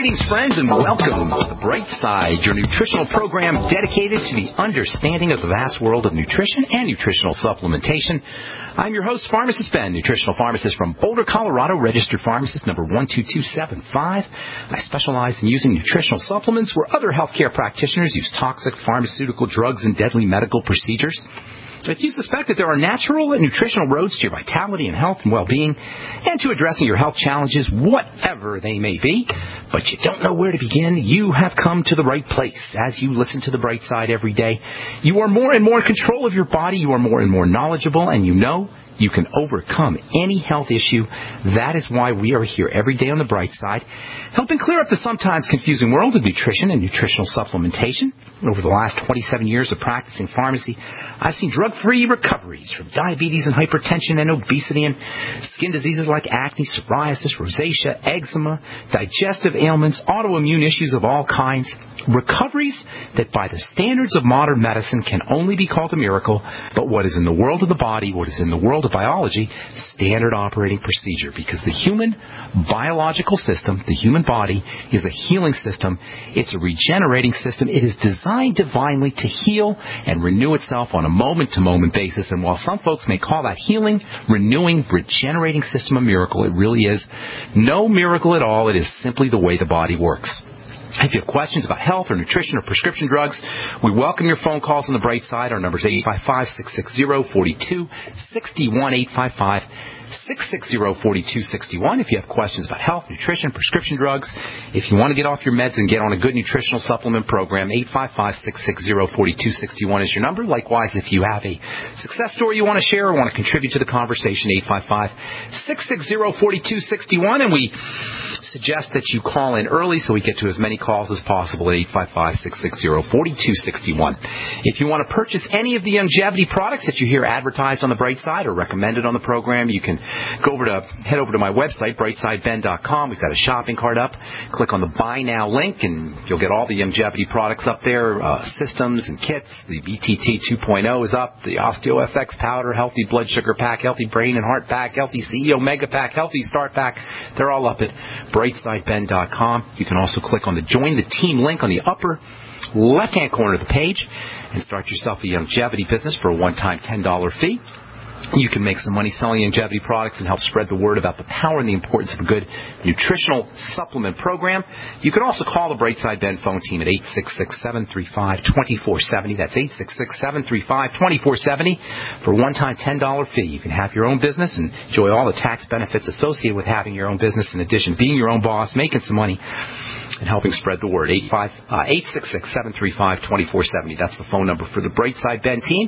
Greetings, friends, and welcome to The Bright Side, your nutritional program dedicated to the understanding of the vast world of nutrition and nutritional supplementation. I'm your host, Pharmacist Ben, nutritional pharmacist from Boulder, Colorado, registered pharmacist number 12275. I specialize in using nutritional supplements where other healthcare practitioners use toxic pharmaceutical drugs and deadly medical procedures. If you suspect that there are natural and nutritional roads to your vitality and health and well-being and to addressing your health challenges, whatever they may be, but you don't know where to begin, you have come to the right place. As you listen to The Bright Side every day, you are more and more in control of your body, you are more and more knowledgeable, and you know you can overcome any health issue. That is why we are here every day on The Bright Side, helping clear up the sometimes confusing world of nutrition and nutritional supplementation. Over the last 27 years of practicing pharmacy, I've seen drug-free recoveries from diabetes and hypertension and obesity and skin diseases like acne, psoriasis, rosacea, eczema, digestive ailments, autoimmune issues of all kinds. Recoveries that by the standards of modern medicine can only be called a miracle, but what is in the world of the body, what is in the world of biology, standard operating procedure, because the human biological system, the human body, is a healing system. It's a regenerating system. It is designed divinely to heal and renew itself on a moment-to-moment basis. And while some folks may call that healing, renewing, regenerating system a miracle, it really is no miracle at all. It is simply the way the body works. If you have questions about health or nutrition or prescription drugs, we welcome your phone calls on The Bright Side. Our number is 855-660-4261, 855-660-4261. If you have questions about health, nutrition, prescription drugs, if you want to get off your meds and get on a good nutritional supplement program, 855-660-4261 is your number. Likewise, if you have a success story you want to share or want to contribute to the conversation, 855-660-4261. And we suggest that you call in early so we get to as many calls as possible at 855-660-4261. If you want to purchase any of the longevity products that you hear advertised on The Bright Side or recommended on the program, you can head over to my website, brightsideben.com. We've got a shopping cart up. Click on the Buy Now link, and you'll get all the longevity products up there, systems and kits. The BTT 2.0 is up. The OsteoFX powder, healthy blood sugar pack, healthy brain and heart pack, healthy CEO mega pack, healthy start pack. They're all up at brightsideben.com. You can also click on the Join the Team link on the upper left-hand corner of the page and start yourself a longevity business for a one-time $10 fee. You can make some money selling longevity products and help spread the word about the power and the importance of a good nutritional supplement program. You can also call the Brightside Ben phone team at 866-735-2470. That's 866-735-2470 for a one-time $10 fee. You can have your own business and enjoy all the tax benefits associated with having your own business, in addition being your own boss, making some money, and helping spread the word. 866-735-2470. That's the phone number for the Brightside Ben team.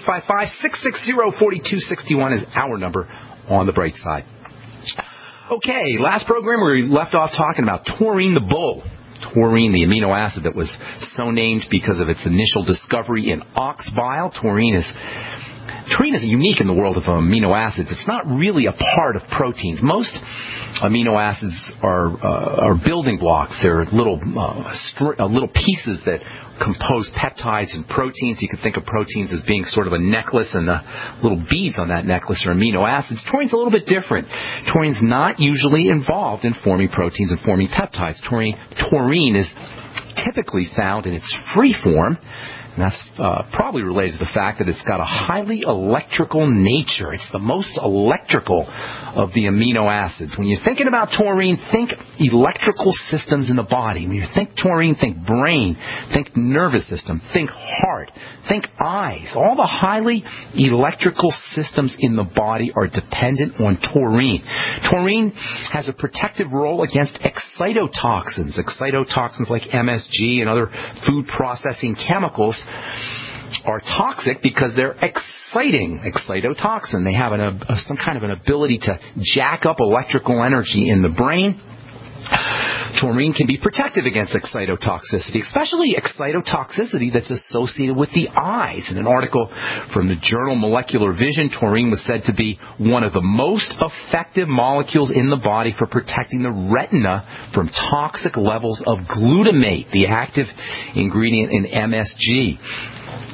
855-660-4261 is our number on the Bright Side. Okay, last program we left off talking about taurine the bull. Taurine, the amino acid that was so named because of its initial discovery in ox bile. Taurine is unique in the world of amino acids. It's not really a part of proteins. Most amino acids are building blocks. They're little pieces that compose peptides and proteins. You can think of proteins as being sort of a necklace, and the little beads on that necklace are amino acids. Taurine's a little bit different. Taurine's not usually involved in forming proteins and forming peptides. Taurine is typically found in its free form. And that's probably related to the fact that it's got a highly electrical nature. It's the most electrical of the amino acids. When you're thinking about taurine, think electrical systems in the body. When you think taurine, think brain, think nervous system, think heart, think eyes. All the highly electrical systems in the body are dependent on taurine. Taurine has a protective role against excitotoxins. Excitotoxins like MSG and other food processing chemicals are toxic because they're exciting. Excitotoxin. They have some kind of an ability to jack up electrical energy in the brain. Taurine can be protective against excitotoxicity, especially excitotoxicity that's associated with the eyes. In an article from the journal Molecular Vision, taurine was said to be one of the most effective molecules in the body for protecting the retina from toxic levels of glutamate, the active ingredient in MSG.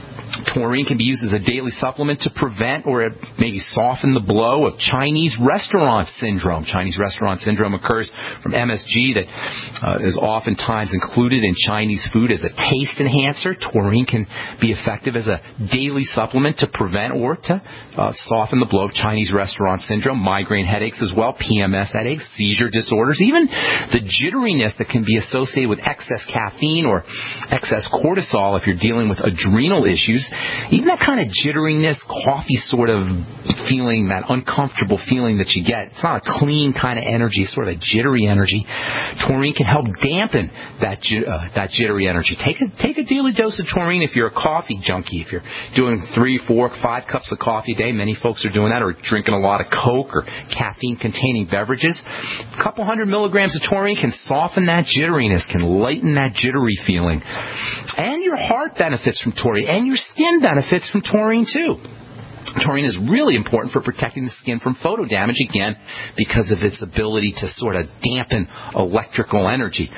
Taurine can be used as a daily supplement to prevent or maybe soften the blow of Chinese restaurant syndrome. Chinese restaurant syndrome occurs from MSG that is oftentimes included in Chinese food as a taste enhancer. Taurine can be effective as a daily supplement to prevent or to soften the blow of Chinese restaurant syndrome, migraine headaches as well, PMS headaches, seizure disorders, even the jitteriness that can be associated with excess caffeine or excess cortisol if you're dealing with adrenal issues. Even that kind of jitteriness, coffee sort of feeling, that uncomfortable feeling that you get, it's not a clean kind of energy, it's sort of a jittery energy. Taurine can help dampen that jittery energy. Take a daily dose of taurine if you're a coffee junkie. If you're doing 3, 4, 5 cups of coffee a day, many folks are doing that, or drinking a lot of Coke or caffeine-containing beverages. A couple hundred milligrams of taurine can soften that jitteriness, can lighten that jittery feeling. And your heart benefits from taurine, and your skin benefits from taurine too. Taurine is really important for protecting the skin from photo damage, again, because of its ability to sort of dampen electrical energy.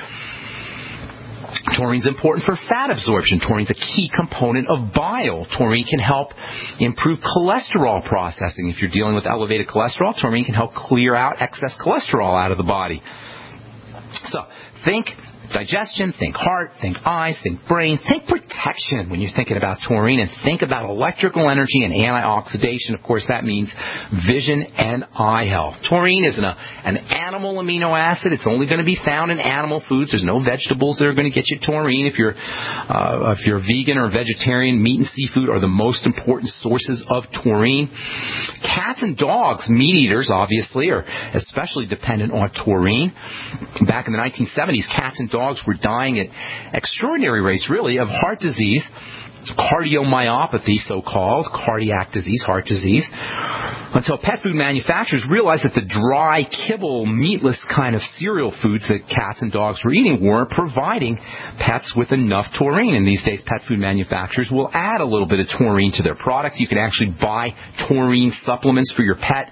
Taurine is important for fat absorption. Taurine is a key component of bile. Taurine can help improve cholesterol processing. If you're dealing with elevated cholesterol, taurine can help clear out excess cholesterol out of the body. So, think digestion, think heart, think eyes, think brain, think protection when you're thinking about taurine, and think about electrical energy and antioxidation. Of course, that means vision and eye health. Taurine is an animal amino acid. It's only going to be found in animal foods. There's no vegetables that are going to get you taurine. If you're vegan or vegetarian, meat and seafood are the most important sources of taurine. Cats and dogs, meat eaters, obviously, are especially dependent on taurine. Back in the 1970s, cats and dogs were dying at extraordinary rates, really, of heart disease, cardiomyopathy, so-called, cardiac disease, heart disease, until pet food manufacturers realized that the dry, kibble, meatless kind of cereal foods that cats and dogs were eating weren't providing pets with enough taurine. And these days, pet food manufacturers will add a little bit of taurine to their products. You can actually buy taurine supplements for your pet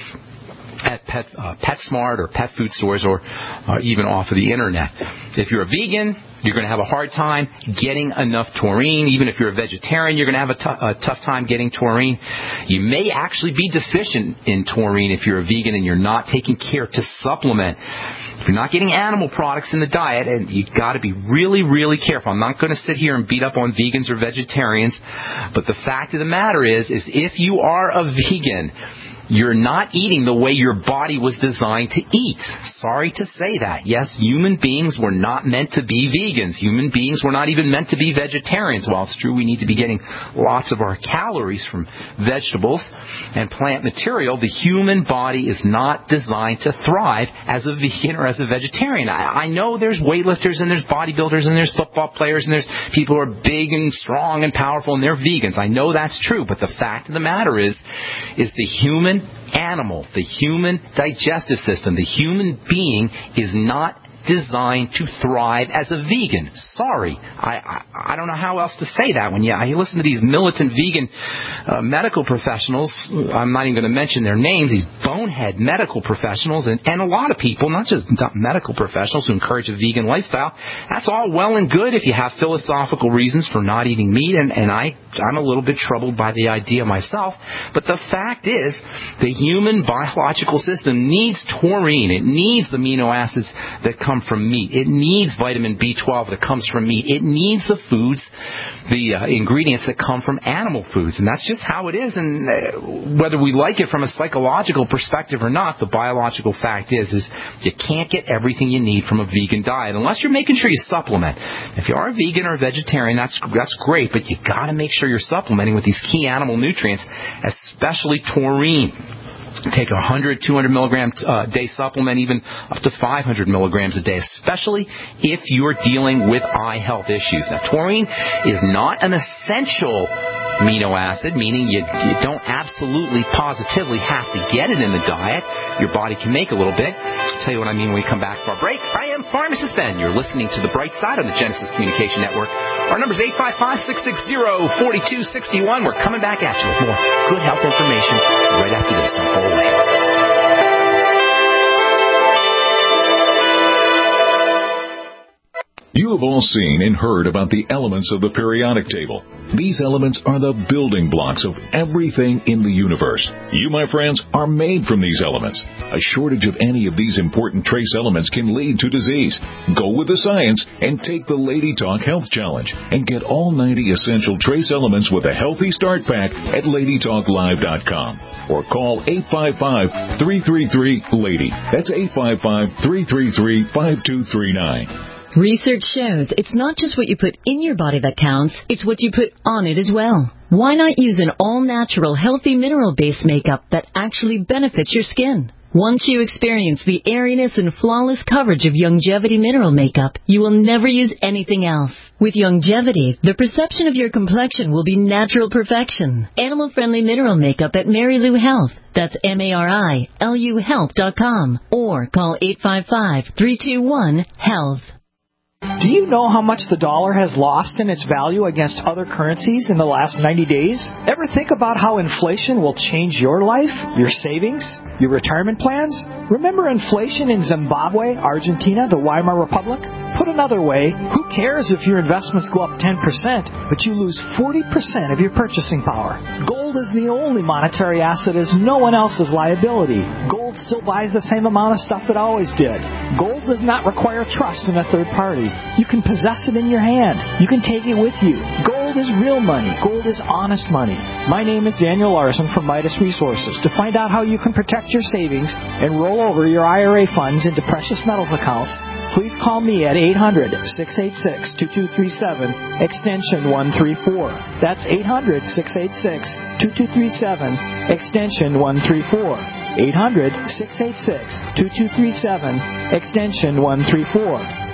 at PetSmart or pet food stores, or even off of the internet. If you're a vegan, you're going to have a hard time getting enough taurine. Even if you're a vegetarian, you're going to have a tough time getting taurine. You may actually be deficient in taurine if you're a vegan and you're not taking care to supplement. If you're not getting animal products in the diet, and you've got to be really, really careful. I'm not going to sit here and beat up on vegans or vegetarians, but the fact of the matter is if you are a vegan, you're not eating the way your body was designed to eat. Sorry to say that. Yes, human beings were not meant to be vegans. Human beings were not even meant to be vegetarians. While it's true we need to be getting lots of our calories from vegetables and plant material, the human body is not designed to thrive as a vegan or as a vegetarian. I know there's weightlifters and there's bodybuilders and there's football players and there's people who are big and strong and powerful and they're vegans. I know that's true, but the fact of the matter is the human animal, the human digestive system, the human being is not designed to thrive as a vegan. Sorry. I don't know how else to say that. When you listen to these militant vegan medical professionals, I'm not even going to mention their names, these bonehead medical professionals, and a lot of people, not just medical professionals who encourage a vegan lifestyle, that's all well and good if you have philosophical reasons for not eating meat, and I'm a little bit troubled by the idea myself, but the fact is the human biological system needs taurine. It needs the amino acids that come from meat. It needs vitamin B12 that comes from meat. It needs the foods, the ingredients that come from animal foods. And that's just how it is. And whether we like it from a psychological perspective or not, the biological fact is you can't get everything you need from a vegan diet unless you're making sure you supplement. If you are a vegan or a vegetarian, that's great, but you got to make sure you're supplementing with these key animal nutrients, especially taurine. Take a 100, 200 milligram a day supplement, even up to 500 milligrams a day, especially if you're dealing with eye health issues. Now, taurine is not an essential amino acid, meaning you don't absolutely, positively have to get it in the diet. Your body can make a little bit. I'll tell you what I mean when we come back from our break. I am Pharmacist Ben. You're listening to The Bright Side on the Genesis Communication Network. Our number is 855-660-4261. We're coming back at you with more good health information right after this. Don't go away. You have all seen and heard about the elements of the periodic table. These elements are the building blocks of everything in the universe. You, my friends, are made from these elements. A shortage of any of these important trace elements can lead to disease. Go with the science and take the Lady Talk Health Challenge and get all 90 essential trace elements with a healthy start pack at LadyTalkLive.com or call 855-333-LADY. That's 855-333-5239. Research shows it's not just what you put in your body that counts, it's what you put on it as well. Why not use an all-natural, healthy mineral-based makeup that actually benefits your skin? Once you experience the airiness and flawless coverage of Youngevity mineral makeup, you will never use anything else. With Youngevity, the perception of your complexion will be natural perfection. Animal-friendly mineral makeup at Mary Lou Health. That's MARILU Health.com or call 855-321-HEALTH. Do you know how much the dollar has lost in its value against other currencies in the last 90 days? Ever think about how inflation will change your life, your savings, your retirement plans? Remember inflation in Zimbabwe, Argentina, the Weimar Republic? Put another way, who cares if your investments go up 10%, but you lose 40% of your purchasing power? Gold is the only monetary asset as no one else's liability. Gold still buys the same amount of stuff it always did. Gold does not require trust in a third party. You can possess it in your hand. You can take it with you. Gold is real money. Gold is honest money. My name is Daniel Larson from Midas Resources. To find out how you can protect your savings and roll over your IRA funds into precious metals accounts, please call me at 800-686-2237, extension 134. That's 800-686-2237, extension 134. 800-686-2237, extension 134.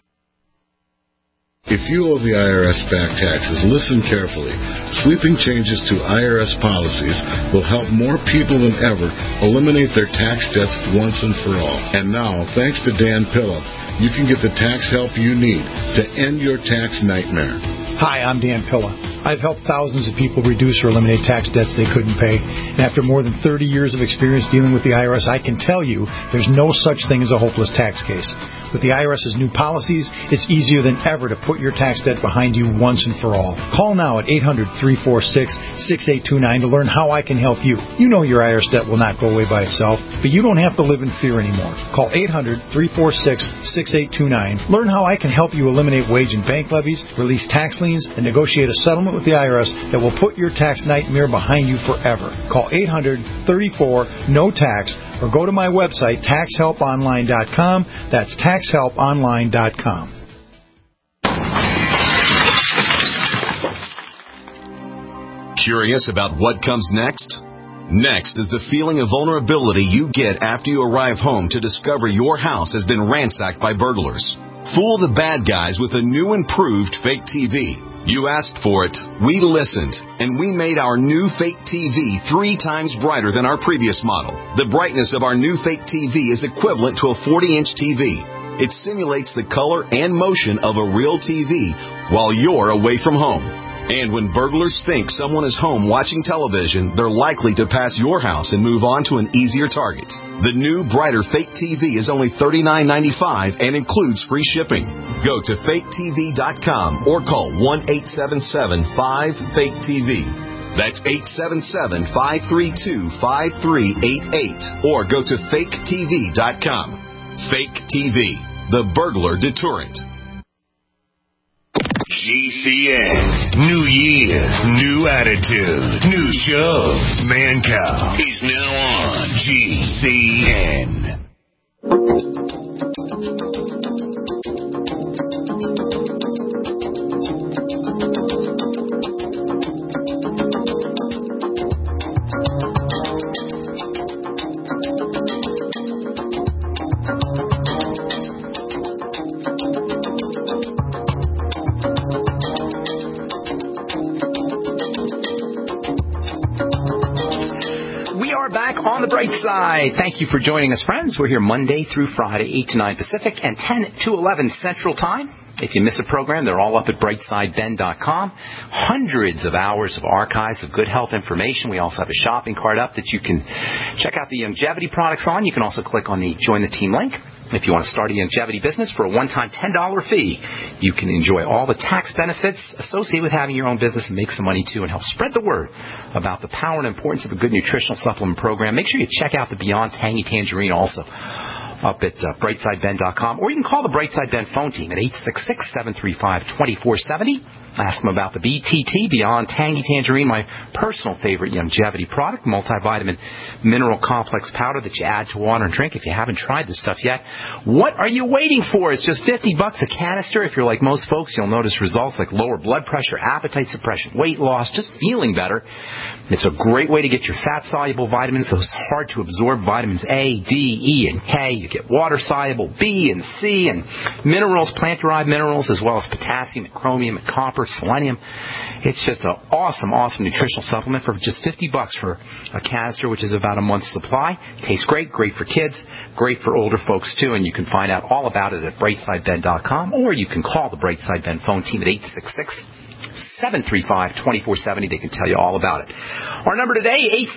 If you owe the IRS back taxes, listen carefully. Sweeping changes to IRS policies will help more people than ever eliminate their tax debts once and for all. And now, thanks to Dan Pilla, you can get the tax help you need to end your tax nightmare. Hi, I'm Dan Pilla. I've helped thousands of people reduce or eliminate tax debts they couldn't pay. And after more than 30 years of experience dealing with the IRS, I can tell you there's no such thing as a hopeless tax case. With the IRS's new policies, it's easier than ever to put your tax debt behind you once and for all. Call now at 800-346-6829 to learn how I can help you. You know your IRS debt will not go away by itself, but you don't have to live in fear anymore. Call 800-346-6829. Learn how I can help you eliminate wage and bank levies, release tax liens, and negotiate a settlement with the IRS that will put your tax nightmare behind you forever. Call 800-34-NO-TAX or go to my website, taxhelponline.com. That's taxhelponline.com. Curious about what comes next? Next is the feeling of vulnerability you get after you arrive home to discover your house has been ransacked by burglars. Fool the bad guys with a new improved fake TV. You asked for it, we listened, and we made our new fake TV 3 times brighter than our previous model. The brightness of our new fake TV is equivalent to a 40-inch TV. It simulates the color and motion of a real TV while you're away from home. And when burglars think someone is home watching television, they're likely to pass your house and move on to an easier target. The new, brighter fake TV is only $39.95 and includes free shipping. Go to faketv.com or call 1-877-5-FAKE-TV. That's 877-532-5388 or go to faketv.com. Fake TV, the burglar deterrent. GCN. New year, new attitude, new shows. Mancow is now on GCN. On the bright side, thank you for joining us, friends. We're here Monday through Friday, 8 to 9 Pacific and 10 to 11 Central Time. If you miss a program, they're all up at brightsideben.com. Hundreds of hours of archives of good health information. We also have a shopping cart up that you can check out the Youngevity products on. You can also click on the Join the Team link. If you want to start a longevity business for a one-time $10 fee, you can enjoy all the tax benefits associated with having your own business and make some money too and help spread the word about the power and importance of a good nutritional supplement program. Make sure you check out the Beyond Tangy Tangerine also up at brightsideben.com, or you can call the Brightside Ben phone team at 866-735-2470. Ask them about the BTT, Beyond Tangy Tangerine, my personal favorite longevity product, multivitamin mineral complex powder that you add to water and drink. If you haven't tried this stuff yet, what are you waiting for? It's just $50 a canister. If you're like most folks, you'll notice results like lower blood pressure, appetite suppression, weight loss, just feeling better. It's a great way to get your fat-soluble vitamins, those hard-to-absorb vitamins A, D, E, and K. You get water-soluble B and C and minerals, plant-derived minerals, as well as potassium and chromium and copper, selenium. It's just an awesome, awesome nutritional supplement for just $50 for a canister, which is about a month's supply. Tastes great, great for kids, great for older folks too, and you can find out all about it at brightsideben.com, or you can call the Brightside Ben phone team at 866-735-2470. They can tell you all about it. Our number today,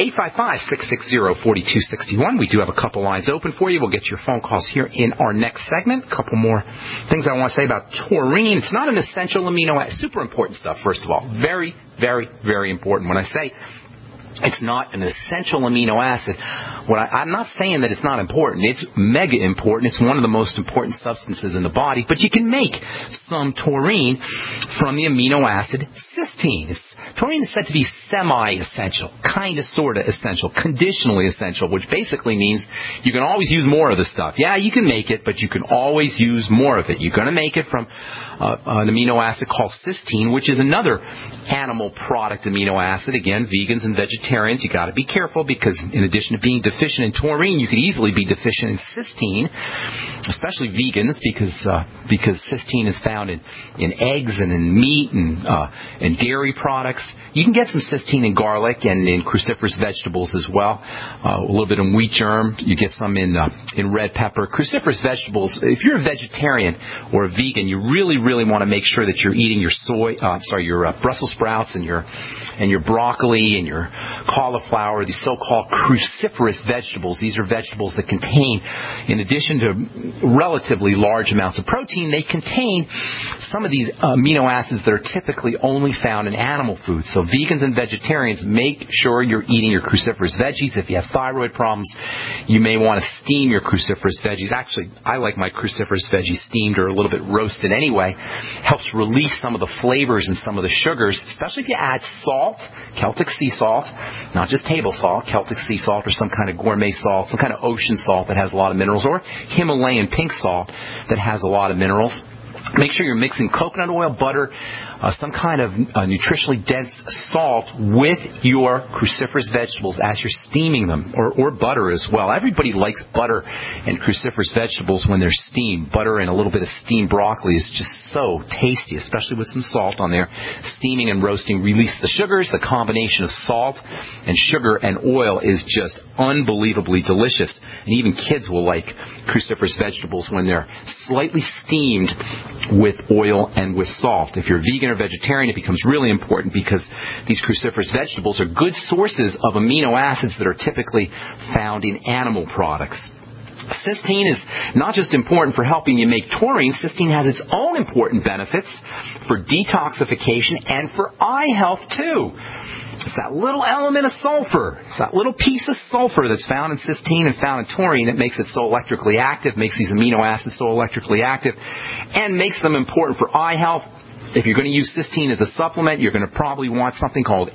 855-660-4261. We do have a couple lines open for you. We'll get your phone calls here in our next segment. A couple more things I want to say about taurine. It's not an essential amino acid. Super important stuff, first of all. Very, very, very important. When I say it's not an essential amino acid, I'm not saying that it's not important. It's mega important. It's one of the most important substances in the body. But you can make some taurine from the amino acid cysteine. Taurine is said to be semi-essential, kind of, sort of essential, conditionally essential, which basically means you can always use more of the stuff. Yeah, you can make it, but you can always use more of it. You're going to make it from an amino acid called cysteine, which is another animal product amino acid. Again, vegans and vegetarians, you got to be careful because in addition to being deficient in taurine, you could easily be deficient in cysteine, especially vegans, because cysteine is found in eggs and in meat and dairy products. You can get some cysteine in garlic and in cruciferous vegetables as well. A little bit in wheat germ. You get some in red pepper. Cruciferous vegetables. If you're a vegetarian or a vegan, you really want to make sure that you're eating your your Brussels sprouts and your broccoli and your cauliflower. These so-called cruciferous vegetables. These are vegetables that contain, in addition to relatively large amounts of protein, they contain some of these amino acids that are typically only found in animal food. So vegans and vegetarians, make sure you're eating your cruciferous veggies. If you have thyroid problems, you may want to steam your cruciferous veggies. Actually, I like my cruciferous veggies steamed or a little bit roasted anyway. Helps release some of the flavors and some of the sugars, especially if you add salt, Celtic sea salt, not just table salt, Celtic sea salt or some kind of gourmet salt, some kind of ocean salt that has a lot of minerals, or Himalayan pink salt that has a lot of minerals. Make sure you're mixing coconut oil, butter, some kind of nutritionally dense salt with your cruciferous vegetables as you're steaming them, or butter as well. Everybody likes butter and cruciferous vegetables when they're steamed. Butter and a little bit of steamed broccoli is just so tasty, especially with some salt on there. Steaming and roasting release the sugars. The combination of salt and sugar and oil is just unbelievably delicious. And even kids will like cruciferous vegetables when they're slightly steamed with oil and with salt. If you're vegan or vegetarian, it becomes really important because these cruciferous vegetables are good sources of amino acids that are typically found in animal products. Cysteine is not just important for helping you make taurine. Cysteine has its own important benefits for detoxification and for eye health too. It's that little element of sulfur. It's that little piece of sulfur that's found in cysteine and found in taurine that makes it so electrically active, makes these amino acids so electrically active, and makes them important for eye health. If you're going to use cysteine as a supplement, you're going to probably want something called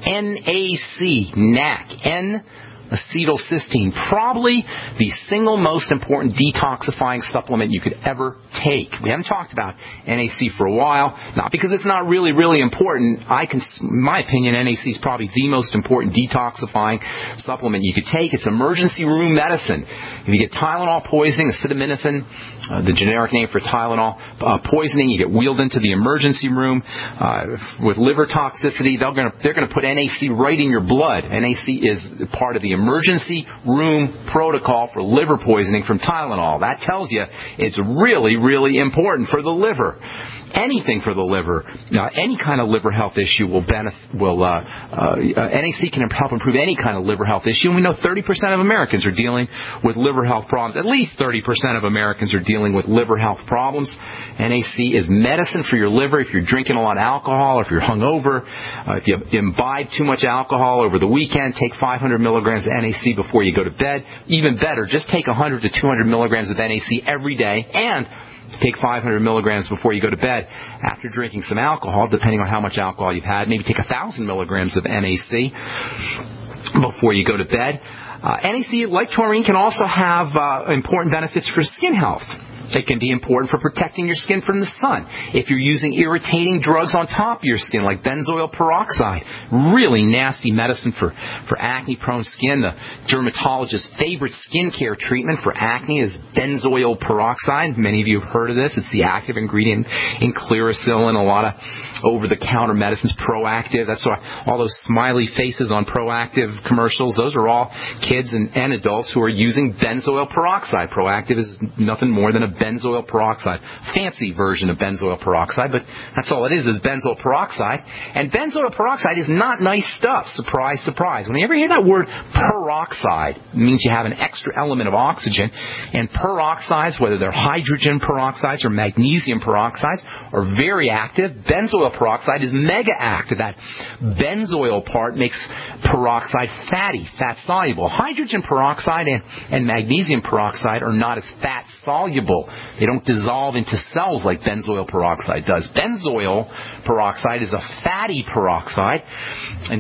NAC, N-acetylcysteine, probably the single most important detoxifying supplement you could ever take. We haven't talked about NAC for a while, not because it's not really, really important. In my opinion, NAC is probably the most important detoxifying supplement you could take. It's emergency room medicine. If you get Tylenol poisoning, acetaminophen, the generic name for Tylenol poisoning, you get wheeled into the emergency room with liver toxicity. They're going to put NAC right in your blood. NAC is part of the emergency room protocol for liver poisoning from Tylenol. That tells you it's really, really important for the liver. Anything for the liver, any kind of liver health issue NAC can help improve any kind of liver health issue. And we know 30% of Americans are dealing with liver health problems. At least 30% of Americans are dealing with liver health problems. NAC is medicine for your liver if you're drinking a lot of alcohol, or if you're hungover. If you imbibe too much alcohol over the weekend, take 500 milligrams of NAC before you go to bed. Even better, just take 100 to 200 milligrams of NAC every day, and take 500 milligrams before you go to bed. After drinking some alcohol, depending on how much alcohol you've had, maybe take 1,000 milligrams of NAC before you go to bed. NAC, like taurine, can also have important benefits for skin health. It can be important for protecting your skin from the sun. If you're using irritating drugs on top of your skin, like benzoyl peroxide, really nasty medicine for acne-prone skin. The dermatologist's favorite skincare treatment for acne is benzoyl peroxide. Many of you have heard of this. It's the active ingredient in Clearasil and a lot of over-the-counter medicines. Proactive, that's why all those smiley faces on Proactive commercials, those are all kids and adults who are using benzoyl peroxide. Proactive is nothing more than a benzoyl peroxide, fancy version of benzoyl peroxide, but that's all it is benzoyl peroxide. And benzoyl peroxide is not nice stuff. Surprise, surprise. When you ever hear that word peroxide, it means you have an extra element of oxygen. And peroxides, whether they're hydrogen peroxides or magnesium peroxides, are very active. Benzoyl peroxide is mega active. That benzoyl part makes peroxide fatty, fat-soluble. Hydrogen peroxide and magnesium peroxide are not as fat-soluble. They don't dissolve into cells like benzoyl peroxide does. Benzoyl peroxide is a fatty peroxide, and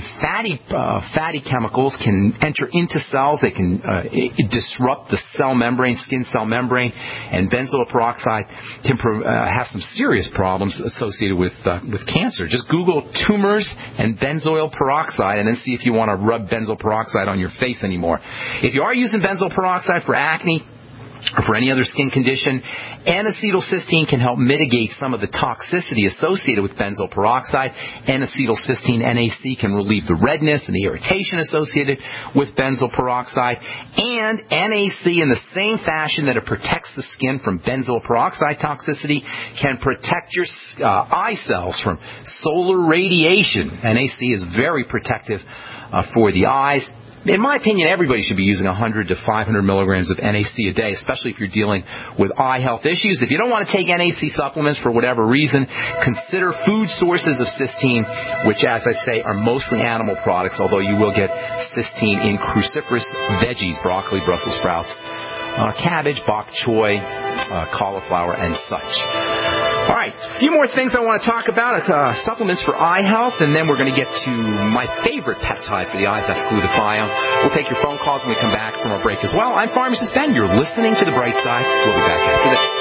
fatty chemicals can enter into cells. They can disrupt the cell membrane, skin cell membrane, and benzoyl peroxide can have some serious problems associated with cancer. Just Google tumors and benzoyl peroxide and then see if you want to rub benzoyl peroxide on your face anymore. If you are using benzoyl peroxide for acne or for any other skin condition, N-acetylcysteine can help mitigate some of the toxicity associated with benzoyl peroxide. N-acetylcysteine, NAC, can relieve the redness and the irritation associated with benzoyl peroxide. And NAC, in the same fashion that it protects the skin from benzoyl peroxide toxicity, can protect your eye cells from solar radiation. NAC is very protective for the eyes. In my opinion, everybody should be using 100 to 500 milligrams of NAC a day, especially if you're dealing with eye health issues. If you don't want to take NAC supplements for whatever reason, consider food sources of cysteine, which, as I say, are mostly animal products, although you will get cysteine in cruciferous veggies, broccoli, Brussels sprouts, cabbage, bok choy, cauliflower, and such. All right, a few more things I want to talk about, supplements for eye health, and then we're going to get to my favorite peptide for the eyes, that's glutathione. We'll take your phone calls when we come back from our break as well. I'm Pharmacist Ben. You're listening to The Bright Side. We'll be back after this.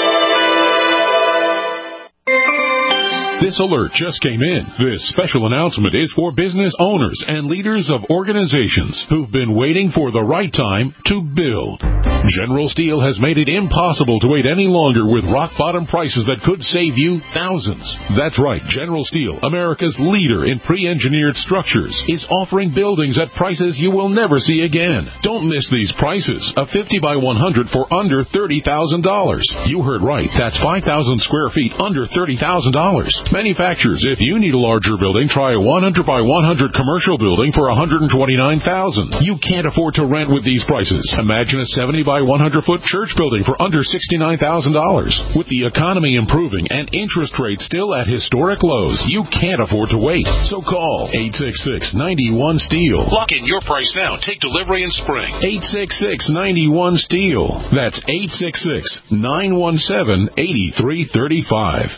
This alert just came in. This special announcement is for business owners and leaders of organizations who've been waiting for the right time to build. General Steel has made it impossible to wait any longer with rock-bottom prices that could save you thousands. That's right. General Steel, America's leader in pre-engineered structures, is offering buildings at prices you will never see again. Don't miss these prices. A 50 by 100 for under $30,000. You heard right. That's 5,000 square feet under $30,000. Manufacturers, if you need a larger building, try a 100 by 100 commercial building for $129,000. You can't afford to rent with these prices. Imagine a 70 by 100 foot church building for under $69,000. With the economy improving and interest rates still at historic lows, you can't afford to wait. So call 866-91-STEEL. Lock in your price now. Take delivery in spring. 866-91-STEEL. That's 866-917-8335.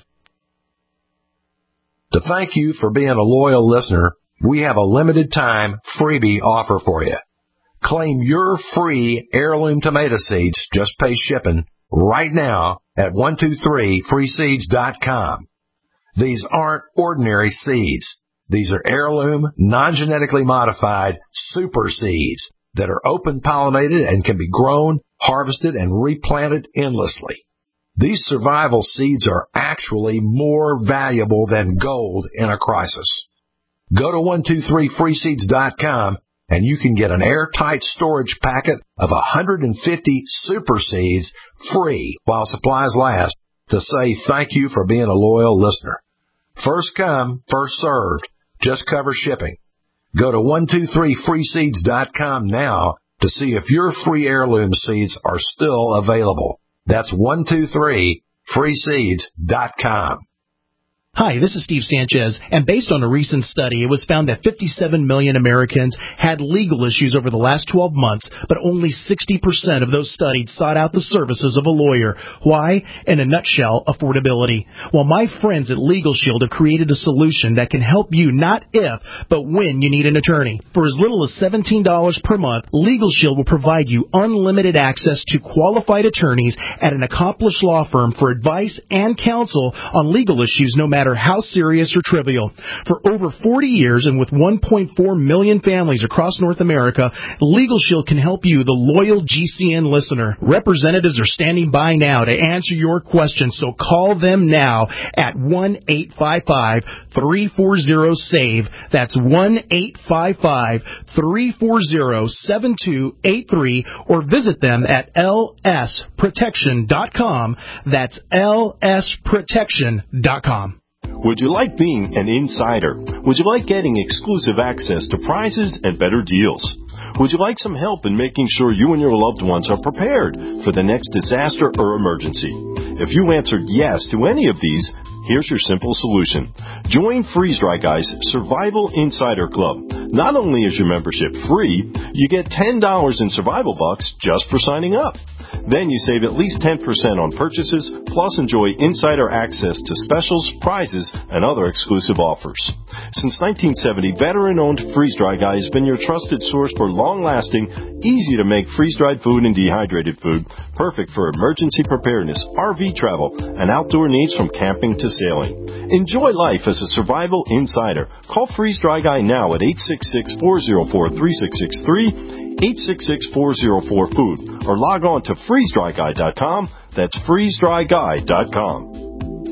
To thank you for being a loyal listener, we have a limited time freebie offer for you. Claim your free heirloom tomato seeds, just pay shipping, right now at 123freeseeds.com. These aren't ordinary seeds. These are heirloom, non-genetically modified super seeds that are open pollinated and can be grown, harvested, and replanted endlessly. These survival seeds are actually more valuable than gold in a crisis. Go to 123freeseeds.com and you can get an airtight storage packet of 150 super seeds free while supplies last to say thank you for being a loyal listener. First come, first served. Just cover shipping. Go to 123freeseeds.com now to see if your free heirloom seeds are still available. That's 123freeseeds.com. Hi, this is Steve Sanchez, and based on a recent study, it was found that 57 million Americans had legal issues over the last 12 months, but only 60% of those studied sought out the services of a lawyer. Why? In a nutshell, affordability. Well, my friends at Legal Shield have created a solution that can help you not if, but when you need an attorney. For as little as $17 per month, Legal Shield will provide you unlimited access to qualified attorneys at an accomplished law firm for advice and counsel on legal issues no matter how serious or trivial. For over 40 years and with 1.4 million families across North America, Legal Shield can help you, the loyal GCN listener. Representatives are standing by now to answer your questions, so call them now at 1-855-340-SAVE. That's 1-855-340-7283, or visit them at lsprotection.com. That's lsprotection.com. Would you like being an insider? Would you like getting exclusive access to prizes and better deals? Would you like some help in making sure you and your loved ones are prepared for the next disaster or emergency? If you answered yes to any of these, here's your simple solution. Join Freeze Dry Guy's Survival Insider Club. Not only is your membership free, you get $10 in survival bucks just for signing up. Then you save at least 10% on purchases, plus enjoy insider access to specials, prizes, and other exclusive offers. Since 1970, veteran-owned Freeze Dry Guy has been your trusted source for long-lasting, easy-to-make freeze-dried food and dehydrated food, perfect for emergency preparedness, RV travel, and outdoor needs from camping to sailing. Enjoy life as a survival insider. Call Freeze Dry Guy now at 866-404-3663, 866-404-FOOD, or log on to freezedryguy.com. That's freezedryguy.com.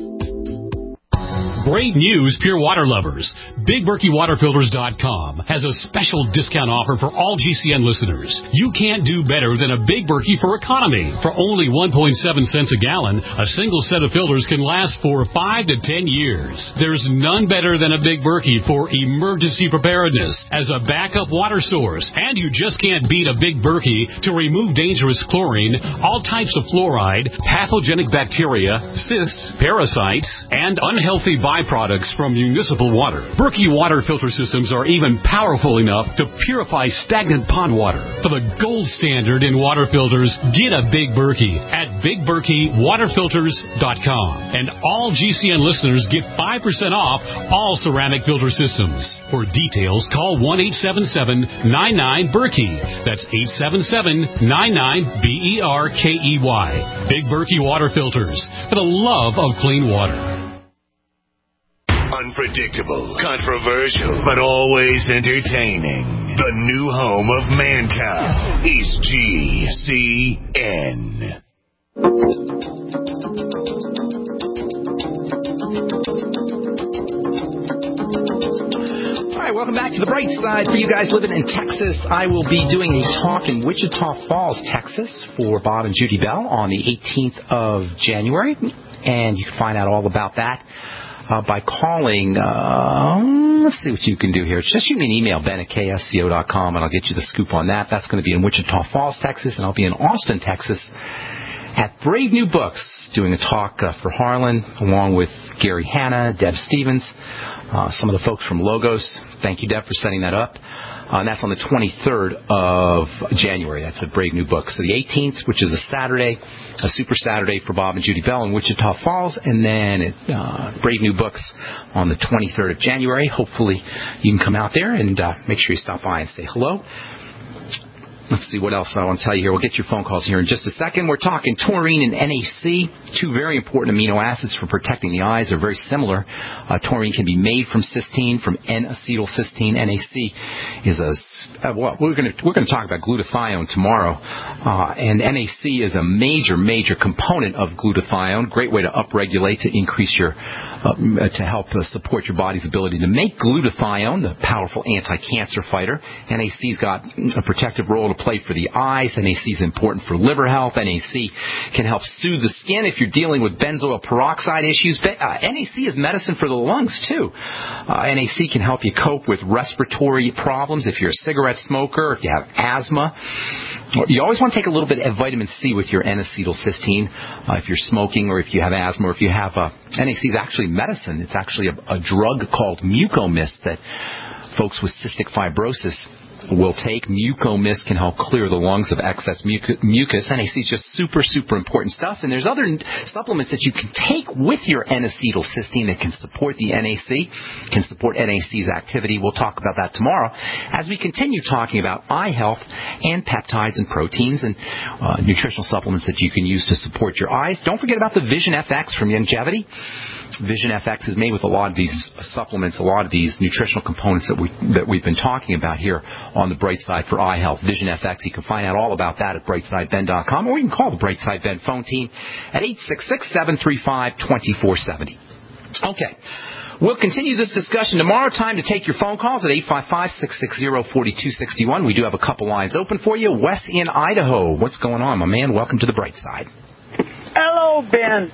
Great news, pure water lovers. BigBerkeyWaterFilters.com has a special discount offer for all GCN listeners. You can't do better than a Big Berkey for economy. For only 1.7 cents a gallon, a single set of filters can last for 5 to 10 years. There's none better than a Big Berkey for emergency preparedness as a backup water source. And you just can't beat a Big Berkey to remove dangerous chlorine, all types of fluoride, pathogenic bacteria, cysts, parasites, and unhealthy byproducts from municipal water. Berkey water filter systems are even powerful enough to purify stagnant pond water. For the gold standard in water filters, get a Big Berkey at BigBerkeyWaterFilters.com. And all GCN listeners get 5% off all ceramic filter systems. For details, call 1-877-99-BERKEY. That's 877-99-BERKEY. Big Berkey Water Filters, for the love of clean water. Unpredictable, controversial, but always entertaining. The new home of Mancow is GCN. All right, welcome back to the bright side for you guys living in Texas. I will be doing a talk in Wichita Falls, Texas for Bob and Judy Bell on the 18th of January, and you can find out all about that by calling, let's see what you can do here. Just shoot me an email, ben@ksco.com, and I'll get you the scoop on that. That's going to be in Wichita Falls, Texas, and I'll be in Austin, Texas at Brave New Books doing a talk for Harlan, along with Gary Hanna, Deb Stevens, some of the folks from Logos. Thank you, Deb, for setting that up. And that's on the 23rd of January. That's at Brave New Books. So the 18th, which is a Saturday, a Super Saturday for Bob and Judy Bell in Wichita Falls, and then at Brave New Books on the 23rd of January. Hopefully you can come out there and make sure you stop by and say hello. Let's see what else I want to tell you here. We'll get your phone calls here in just a second. We're talking taurine and NAC, two very important amino acids for protecting the eyes. They're very similar. Taurine can be made from cysteine, from N-acetylcysteine. NAC is we're going to talk about glutathione tomorrow. And NAC is a major component of glutathione. Great way to upregulate, to increase your to help support your body's ability to make glutathione, the powerful anti-cancer fighter. NAC's got a protective role to play for the eyes. NAC is important for liver health. NAC can help soothe the skin if you're dealing with benzoyl peroxide issues. NAC is medicine for the lungs, too. NAC can help you cope with respiratory problems if you're a cigarette smoker, if you have asthma. You always want to take a little bit of vitamin C with your N-acetylcysteine if you're smoking or if you have asthma or if you have NAC is actually medicine. It's actually a drug called Mucomyst that folks with cystic fibrosis will take. Mucomyst can help clear the lungs of excess mucus. NAC is just super, super important stuff. And there's other supplements that you can take with your N-acetylcysteine that can support the NAC, can support NAC's activity. We'll talk about that tomorrow as we continue talking about eye health and peptides and proteins and nutritional supplements that you can use to support your eyes. Don't forget about the Vision FX from Youngevity. Vision FX is made with a lot of these supplements, a lot of these nutritional components that we've been talking about here on the Bright Side for Eye Health. Vision FX, you can find out all about that at brightsideben.com, or you can call the Bright Side Ben phone team at 866-735-2470. Okay. We'll continue this discussion tomorrow. Time to take your phone calls at 855-660-4261. We do have a couple lines open for you. Wes in Idaho. What's going on, my man? Welcome to the Bright Side. Hello, Ben.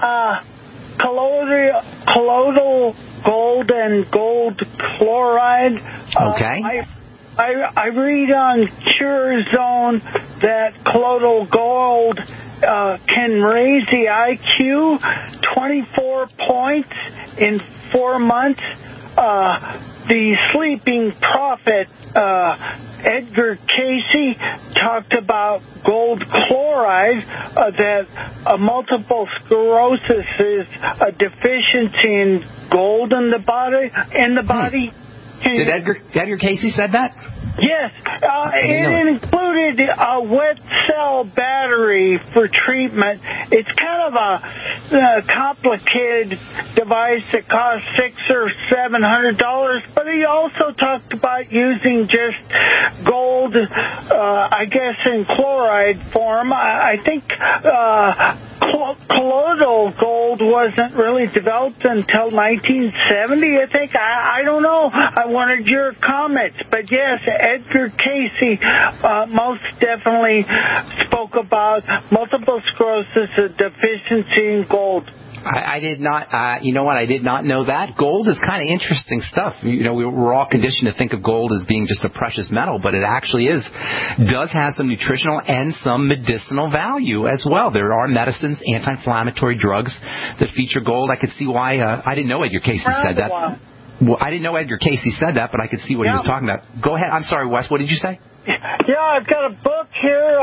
Colloidal gold and gold chloride. Okay. I read on CureZone that colloidal gold can raise the IQ 24 points in 4 months. The Sleeping Prophet, Edgar Casey, talked about gold chloride, that multiple sclerosis is a deficiency in gold in the body. Did Edgar Casey said that? Yes. It included a wet cell battery for treatment. It's kind of a complicated device that costs $600 or $700, but he also talked about using just gold, I guess in chloride form. I think colloidal gold wasn't really developed until 1970, I think. I don't know. I wanted your comments, but yes, Edgar Casey most definitely spoke about multiple sclerosis, a deficiency in gold. I did not, you know what, I did not know that. Gold is kind of interesting stuff. You know, we're all conditioned to think of gold as being just a precious metal, but it actually does have some nutritional and some medicinal value as well. There are medicines, anti-inflammatory drugs that feature gold. I could see why, I didn't know Edgar Casey said that. Well, I didn't know Edgar Casey said that, but I could see what he was talking about. Go ahead. I'm sorry, Wes. What did you say? Yeah, I've got a book here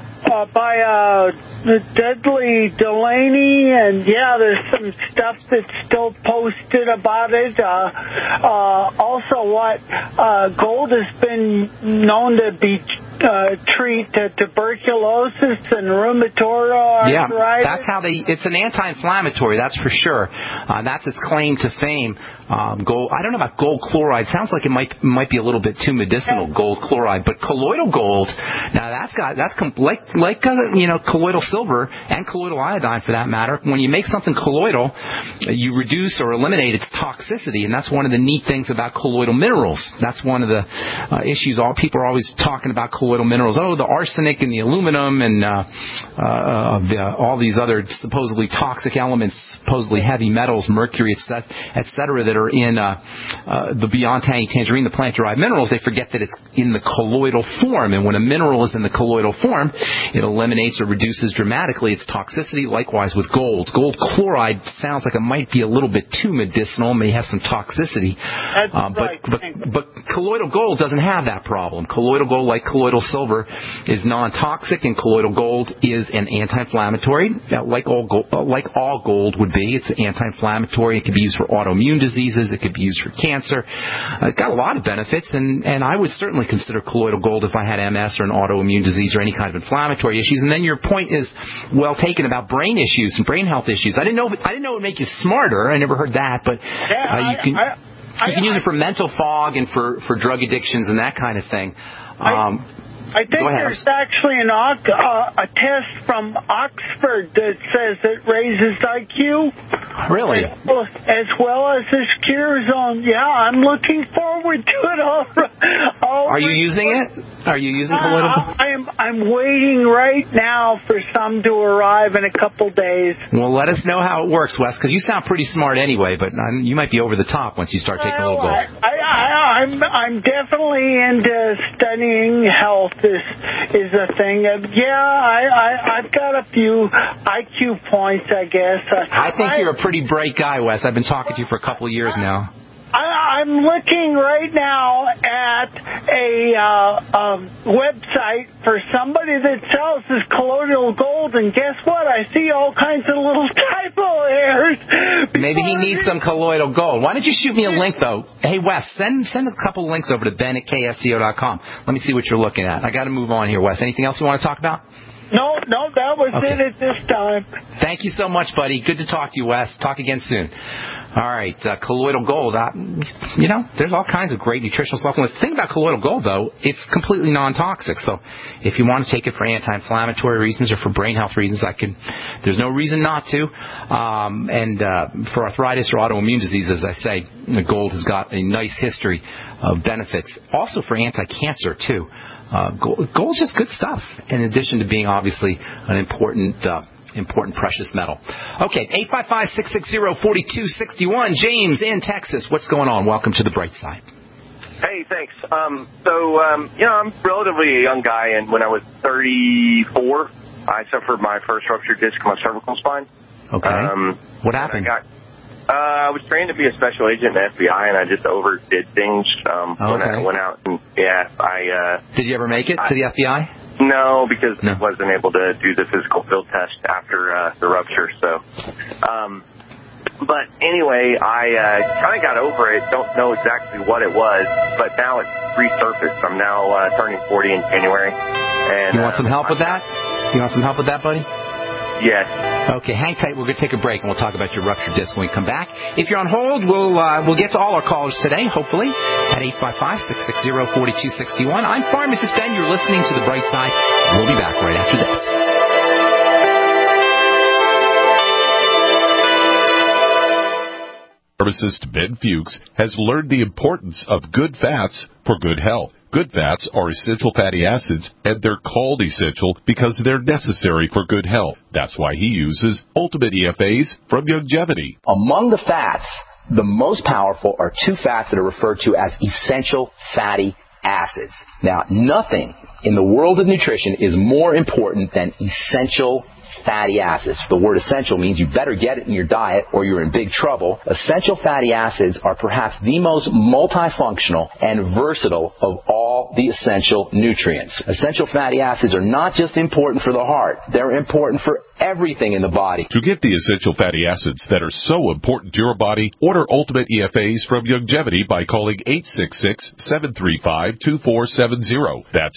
by Dudley Delaney, and there's some stuff that's still posted about it. Also, what gold has been known to be treat tuberculosis and rheumatoid arthritis. That's how it's an anti-inflammatory, that's for sure. That's its claim to fame. Gold, I don't know about gold chloride. Sounds like it might be a little bit too medicinal, gold chloride, but colloidal gold, now that's like colloidal silver and colloidal iodine for that matter. When you make something colloidal, you reduce or eliminate its toxicity, and that's one of the neat things about colloidal minerals. That's one of the issues. All people are always talking about colloidal minerals. Oh, the arsenic and the aluminum and all these other supposedly toxic elements, supposedly heavy metals, mercury, etc., that are in the Beyond Tangerine, the plant-derived minerals. They forget that it's in the colloidal form, and when a mineral is in the colloidal form, it eliminates or reduces dramatically its toxicity. Likewise with gold. Gold chloride sounds like it might be a little bit too medicinal, may have some toxicity. But colloidal gold doesn't have that problem. Colloidal gold, like colloidal silver, is non-toxic, and colloidal gold is an anti-inflammatory, like all gold would be. It's anti-inflammatory. It can be used for autoimmune diseases. It could be used for cancer. It's got a lot of benefits, and I would certainly consider colloidal gold if I had MS or an autoimmune disease or any kind of inflammatory issues. And then your point is well taken about brain issues and brain health issues. I didn't know it would make you smarter. I never heard that, but you can use it for mental fog and for drug addictions and that kind of thing. I think there's actually a test from Oxford that says it raises IQ. Really? As well as this Cure Zone. Yeah, I'm looking forward to it all. Are you using it? Are you using Colloidal Gold? I'm waiting right now for some to arrive in a couple days. Well, let us know how it works, Wes, because you sound pretty smart anyway, but you might be over the top once you start taking a little gold. I'm definitely into studying health is a thing. I've got a few IQ points, I guess. I think you're a pretty bright guy, Wes. I've been talking to you for a couple of years now. I'm looking right now at a website for somebody that sells this colloidal gold, and guess what? I see all kinds of little typo errors. Maybe he needs some colloidal gold. Why don't you shoot me a link, though? Hey, Wes, send a couple links over to ben@ksco.com. Let me see what you're looking at. I got to move on here, Wes. Anything else you want to talk about? No, that was it at this time. Thank you so much, buddy. Good to talk to you, Wes. Talk again soon. All right, colloidal gold. There's all kinds of great nutritional supplements. The thing about colloidal gold, though, it's completely non-toxic. So if you want to take it for anti-inflammatory reasons or for brain health reasons, there's no reason not to. For arthritis or autoimmune disease, as I say, the gold has got a nice history of benefits. Also for anti-cancer, too. Gold's just good stuff, in addition to being obviously an important precious metal. Okay, 855-660-4261. James in Texas, what's going on? Welcome to the bright side. Hey, thanks. I'm relatively a young guy, and when I was 34, I suffered my first ruptured disc in my cervical spine. Okay. What happened? I was trained to be a special agent in the FBI, and I just overdid things when I went out. And Did you ever make it to the FBI? No, because I wasn't able to do the physical field test after the rupture. So, but anyway, I kind of got over it. Don't know exactly what it was, but now it's resurfaced. I'm now turning 40 in January. And you want some help with that? You want some help with that, buddy? Yes. Okay, hang tight. We're going to take a break, and we'll talk about your ruptured disc when we come back. If you're on hold, we'll get to all our callers today, hopefully, at 855-660-4261. I'm Pharmacist Ben. You're listening to The Bright Side. We'll be back right after this. Pharmacist Ben Fuchs has learned the importance of good fats for good health. Good fats are essential fatty acids, and they're called essential because they're necessary for good health. That's why he uses Ultimate EFAs from Youngevity. Among the fats, the most powerful are two fats that are referred to as essential fatty acids. Now, nothing in the world of nutrition is more important than essential fatty acids. The word essential means you better get it in your diet or you're in big trouble. Essential fatty acids are perhaps the most multifunctional and versatile of all the essential nutrients. Essential fatty acids are not just important for the heart. They're important for everything in the body. To get the essential fatty acids that are so important to your body, order Ultimate EFAs from Youngevity by calling 866-735-2470. That's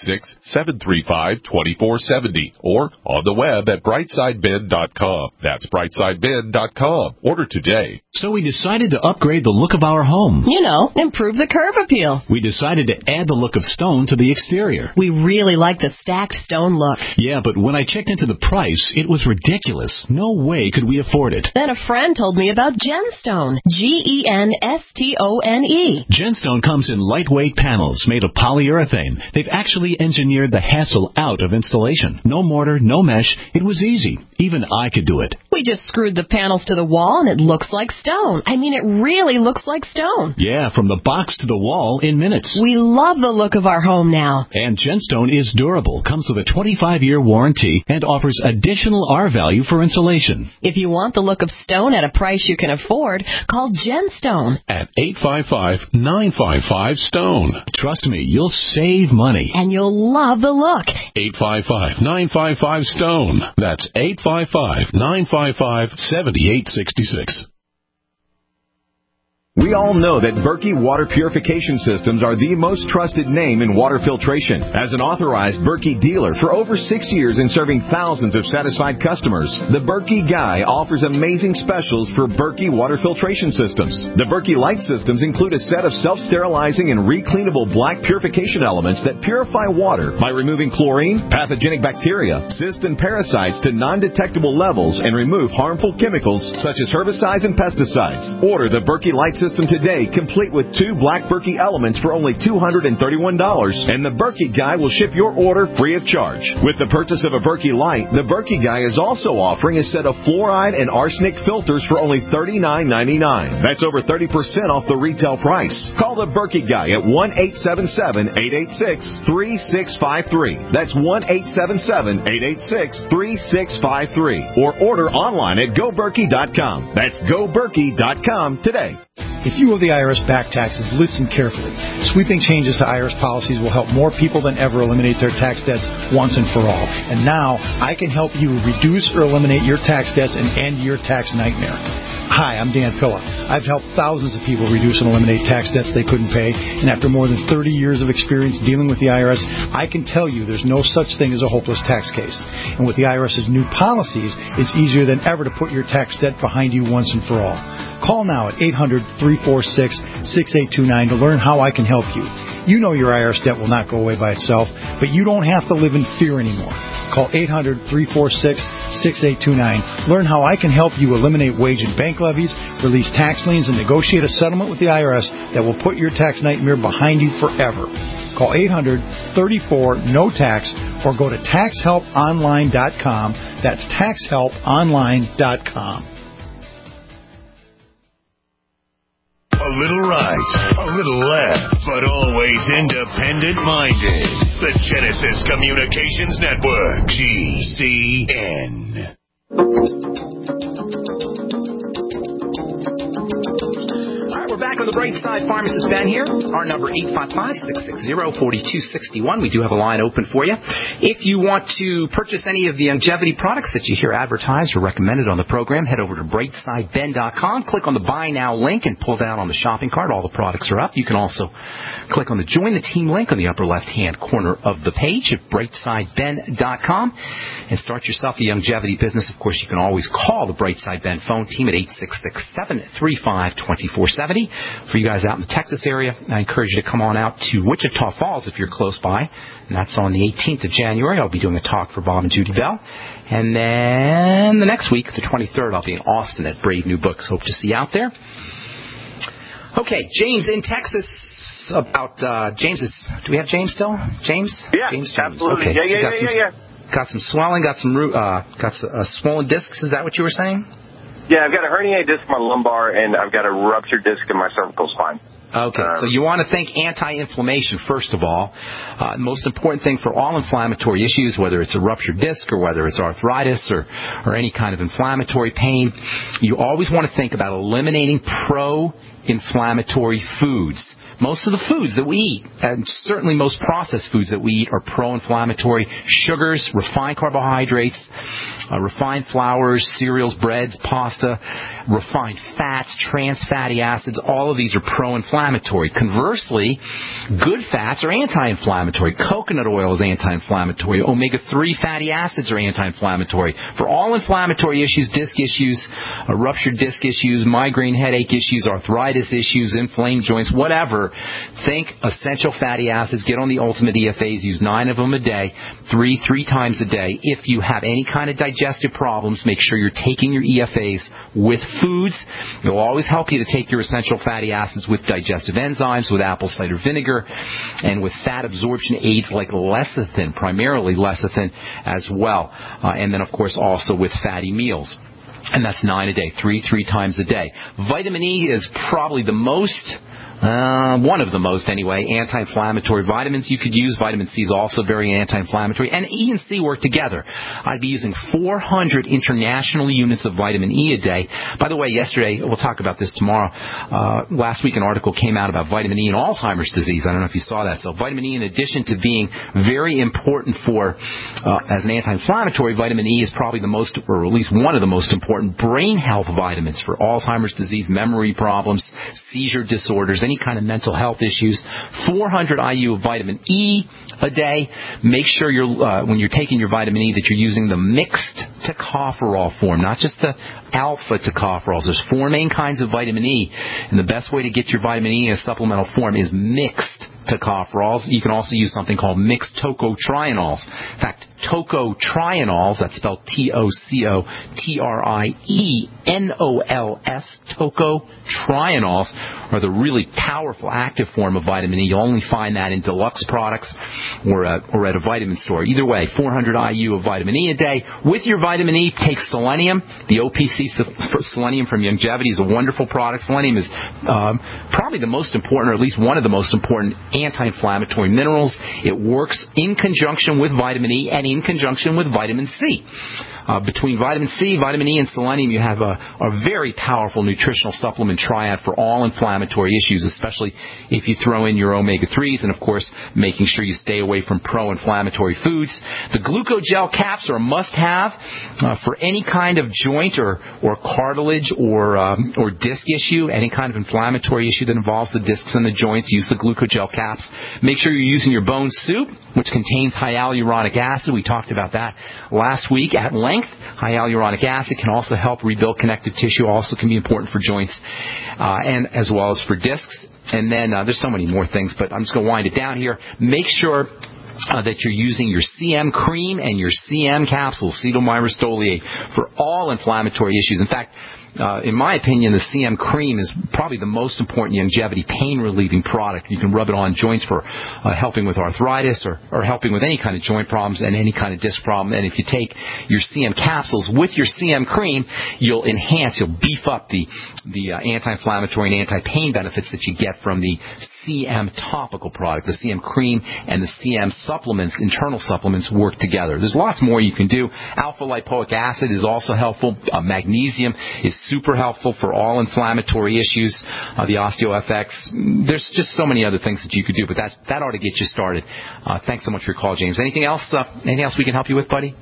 866-735-2470. Or on the web at brightsideben.com. That's brightsideben.com. Order today. So we decided to upgrade the look of our home. Improve the curb appeal. We decided to add the look of stone to the exterior. We really like the stacked stone look. Yeah, but when I checked into the price, it was ridiculous. No way could we afford it. Then a friend told me about Genstone. Genstone. Genstone comes in lightweight panels made of polyurethane. They've actually engineered the hassle out of installation. No mortar, no mesh. It was easy. Even I could do it. We just screwed the panels to the wall and it looks like stone. I mean, it really looks like stone. Yeah, from the box to the wall in minutes. We love the look of our home now. And Genstone is durable, comes with a 25-year warranty, and offers additional R-value for insulation. If you want the look of stone at a price you can afford, call Genstone at 855-955-STONE. Trust me, you'll save money. And you'll love the look. 855-955-STONE. That's 855-955-7866. We all know that Berkey Water Purification Systems are the most trusted name in water filtration. As an authorized Berkey dealer for over 6 years and serving thousands of satisfied customers, the Berkey Guy offers amazing specials for Berkey Water Filtration Systems. The Berkey Light Systems include a set of self-sterilizing and recleanable black purification elements that purify water by removing chlorine, pathogenic bacteria, cysts, and parasites to non-detectable levels and remove harmful chemicals such as herbicides and pesticides. Order the Berkey Light System today, complete with 2 black Berkey elements for only $231, and the Berkey Guy will ship your order free of charge. With the purchase of a Berkey Light, the Berkey Guy is also offering a set of fluoride and arsenic filters for only $39.99. That's over 30% off the retail price. Call the Berkey Guy at 1-877-886-3653. That's 1-877-886-3653. Or order online at GoBerkey.com. That's GoBerkey.com today. If you owe the IRS back taxes, listen carefully. Sweeping changes to IRS policies will help more people than ever eliminate their tax debts once and for all. And now, I can help you reduce or eliminate your tax debts and end your tax nightmare. Hi, I'm Dan Pilla. I've helped thousands of people reduce and eliminate tax debts they couldn't pay, and after more than 30 years of experience dealing with the IRS, I can tell you there's no such thing as a hopeless tax case. And with the IRS's new policies, it's easier than ever to put your tax debt behind you once and for all. Call now at 800-346-6829 to learn how I can help you. You know your IRS debt will not go away by itself, but you don't have to live in fear anymore. Call 800-346-6829. Learn how I can help you eliminate wage and bank levies, release tax liens, and negotiate a settlement with the IRS that will put your tax nightmare behind you forever. Call 800-34-NO-TAX or go to TaxHelpOnline.com. That's TaxHelpOnline.com. A little right, a little left, but always independent-minded. The Genesis Communications Network, GCN. We're back on the Bright Side. Pharmacist Ben here. Our number 855-660-4261. We do have a line open for you. If you want to purchase any of the longevity products that you hear advertised or recommended on the program, head over to brightsideben.com. Click on the Buy Now link and pull down on the shopping cart. All the products are up. You can also click on the Join the Team link on the upper left-hand corner of the page at brightsideben.com and start yourself a longevity business. Of course, you can always call the Brightside Ben phone team at 866-735-2470. For you guys out in the Texas area, I encourage you to come on out to Wichita Falls if you're close by. And that's on the 18th of January. I'll be doing a talk for Bob and Judy Bell. And then the next week, the 23rd, I'll be in Austin at Brave New Books. Hope to see you out there. Okay, James in Texas. About James is. Do we have James still? James? Yeah, James. absolutely. Okay. Yeah. Got some swelling. Got some swollen discs. Is that what you were saying? Yeah, I've got a herniated disc in my lumbar, and I've got a ruptured disc in my cervical spine. Okay, so you want to think anti-inflammation, first of all. The most important thing for all inflammatory issues, whether it's a ruptured disc or whether it's arthritis or any kind of inflammatory pain, you always want to think about eliminating pro-inflammatory foods. Most of the foods that we eat, and certainly most processed foods that we eat, are pro-inflammatory. Sugars, refined carbohydrates, refined flours, cereals, breads, pasta, refined fats, trans fatty acids, all of these are pro-inflammatory. Conversely, good fats are anti-inflammatory. Coconut oil is anti-inflammatory. Omega-3 fatty acids are anti-inflammatory. For all inflammatory issues, disc issues, ruptured disc issues, migraine headache issues, arthritis issues, inflamed joints, whatever, think essential fatty acids. Get on the Ultimate EFAs. Use 9 of them a day, three times a day. If you have any kind of digestive problems, make sure you're taking your EFAs with foods. It will always help you to take your essential fatty acids with digestive enzymes, with apple cider vinegar, and with fat absorption aids like lecithin, primarily lecithin as well. And then, of course, also with fatty meals. And that's 9 a day, three times a day. Vitamin E is probably the most one of the most anyway, anti-inflammatory vitamins you could use. Vitamin C is also very anti-inflammatory. And E and C work together. I'd be using 400 international units of vitamin E a day. By the way, yesterday, we'll talk about this tomorrow, last week an article came out about vitamin E and Alzheimer's disease. I don't know if you saw that. So vitamin E, in addition to being very important for, as an anti-inflammatory, vitamin E is probably the most, or at least one of the most important brain health vitamins for Alzheimer's disease, memory problems, seizure disorders, any kind of mental health issues. 400 IU of vitamin E a day. Make sure when you're taking your vitamin E that you're using the mixed tocopherol form, not just the alpha tocopherols. There's 4 main kinds of vitamin E, and the best way to get your vitamin E in a supplemental form is mixed tocopherols. You can also use something called mixed tocotrienols. In fact, tocotrienols, that's spelled Tocotrienols, tocotrienols, are the really powerful active form of vitamin E. You'll only find that in deluxe products or at a vitamin store. Either way, 400 IU of vitamin E a day. With your vitamin E, take selenium. The OPC selenium from Youngevity is a wonderful product. Selenium is probably the most important, or at least one of the most important anti-inflammatory minerals. It works in conjunction with vitamin E and in conjunction with vitamin C. Between vitamin C, vitamin E, and selenium, you have a very powerful nutritional supplement triad for all inflammatory issues, especially if you throw in your omega-3s and, of course, making sure you stay away from pro-inflammatory foods. The glucogel caps are a must-have for any kind of joint or cartilage or disc issue, any kind of inflammatory issue that involves the discs and the joints. Use the glucogel caps. Make sure you're using your bone soup, which contains hyaluronic acid. We talked about that last week at length. Hyaluronic acid can also help rebuild connective tissue, also can be important for joints, and as well as for discs. And then there's so many more things, but I'm just going to wind it down here. Make sure that you're using your CM cream and your CM capsules, cetyl-myristoyl, for all inflammatory issues. In fact, in my opinion, the CM cream is probably the most important Youngevity pain-relieving product. You can rub it on joints for helping with arthritis or helping with any kind of joint problems and any kind of disc problem. And if you take your CM capsules with your CM cream, you'll beef up the anti-inflammatory and anti-pain benefits that you get from the CM topical product. The CM cream and the CM supplements, internal supplements, work together. There's lots more you can do. Alpha-lipoic acid is also helpful. Magnesium is super helpful for all inflammatory issues. The OsteoFX. There's just so many other things that you could do, but that ought to get you started. Thanks so much for your call, James. Anything else? Anything else we can help you with, buddy?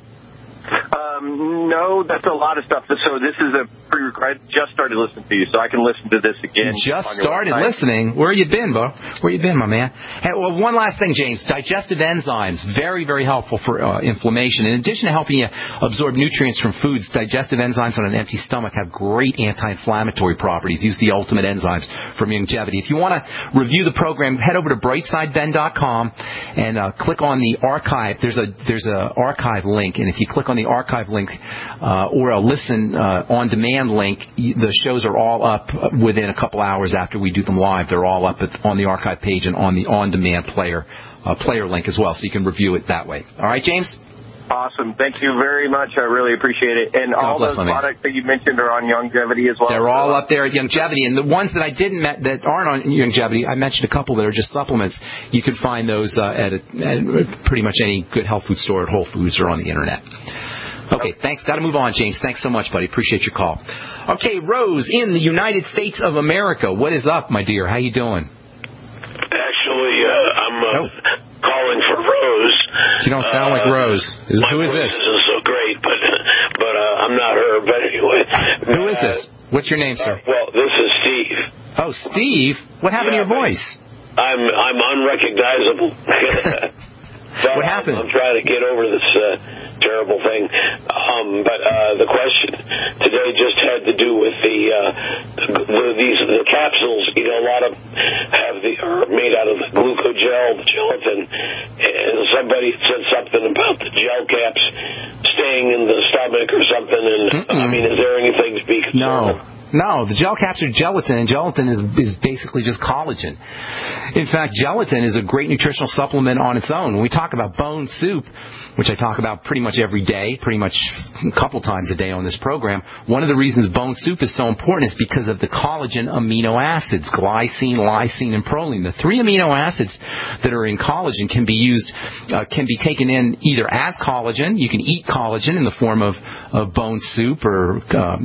No, that's a lot of stuff. So this is a pre-record. I just started listening to you, so I can listen to this again. Just started listening? Where you been, Bo? Where you been, my man? Hey, well, one last thing, James. Digestive enzymes, very, very helpful for inflammation. In addition to helping you absorb nutrients from foods, digestive enzymes on an empty stomach have great anti-inflammatory properties. Use the Ultimate Enzymes from Youngevity. If you want to review the program, head over to brightsideben.com and click on the archive. There's a archive link, and if you click on the archive link or a listen on-demand link, the shows are all up within a couple hours after we do them live. They're all up on the archive page and on the on-demand player link as well, so you can review it that way. All right, James? Awesome. Thank you very much. I really appreciate it. And all those products that you mentioned are on Youngevity as well? They're all up there at Youngevity. And the ones that that aren't on Youngevity, I mentioned a couple that are just supplements. You can find those at pretty much any good health food store at Whole Foods or on the Internet. Okay, thanks. Got to move on, James. Thanks so much, buddy. Appreciate your call. Okay, Rose in the United States of America. What is up, my dear? How you doing? Actually, I'm calling for Rose. You don't sound like Rose. Who is this? My voice isn't so great, but I'm not her. But anyway. Who is this? What's your name, sir? Well, this is Steve. Oh, Steve? What happened to your voice? I'm unrecognizable. What happened? I'm trying to get over this terrible thing. But the question today just had to do with the capsules. You know, a lot of are made out of the glucogel, the gelatin, and somebody said something about the gel caps staying in the stomach or something. And I mean, is there anything to be concerned of? No, the gel caps are gelatin, and gelatin is basically just collagen. In fact, gelatin is a great nutritional supplement on its own. When we talk about bone soup, which I talk about pretty much every day, pretty much a couple times a day on this program, one of the reasons bone soup is so important is because of the collagen amino acids, glycine, lysine, and proline. The 3 amino acids that are in collagen can be used, can be taken in either as collagen. You can eat collagen in the form of bone soup or